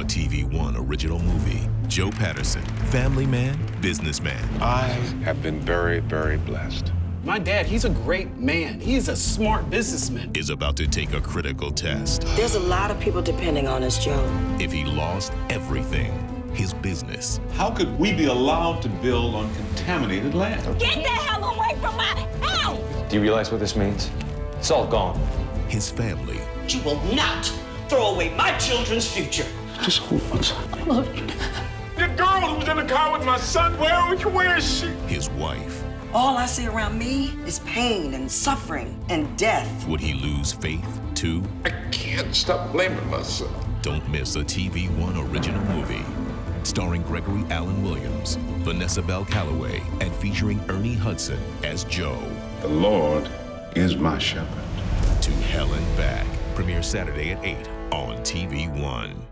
TV One original movie. Joe Patterson, family man, businessman. I have been very, very blessed. My dad, he's a great man. He's a smart businessman. Is about to take a critical test. There's a lot of people depending on us, Joe. If he lost everything, his business. How could we be allowed to build on contaminated land? Get the hell away from my house! Do you realize what this means? It's all gone. His family. You will not throw away my children's future. Just hold on. The girl who was in the car with my son, where is she? His wife. All I see around me is pain and suffering and death. Would he lose faith too? I can't stop blaming myself. Don't miss a TV One original movie. Starring Gregory Allen Williams, Vanessa Bell Calloway, and featuring Ernie Hudson as Joe. The Lord is my shepherd. To Hell and Back. Premieres Saturday at 8 on TV One.